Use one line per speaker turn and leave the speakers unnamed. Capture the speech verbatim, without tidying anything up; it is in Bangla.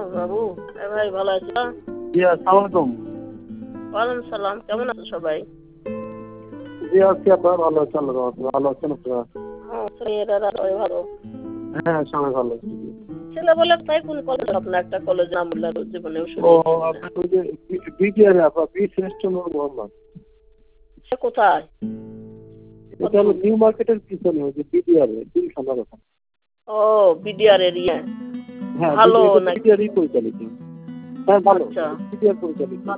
বাবু এ ভাই ভালো আছো?
জি আসসালামু আলাইকুম।
ওয়ালাইকুম সালাম। কেমন আছো সবাই?
জি আছি আপনারা ভালো আছেন, আল্লাহর রহমতে ভালো আছেন আপনারা?
হ্যাঁ ছেলেরা সবাই ভালো।
হ্যাঁ সবাই ভালো আছি।
ছেলে বলে তাই কোন কলেজ আপনার একটা কলেজ নাম বললেন জীবনেও
ও
শুনেছি না।
আপনার ওই যে বিটিআর আপনার বি শ্রেষ্ঠ নূর মোহাম্মদ।
সে কোথায়?
এটা হলো নিউ মার্কেটের পিছনে ওই যে বিটিআর তিনখানা কথা।
ও বিডিআর এরিয়া।
হ্যাঁ
ভালো নাকি?
বিটিআরই পরিচালিত। হ্যাঁ ভালো
আচ্ছা
বিটিআর পরিচালিত।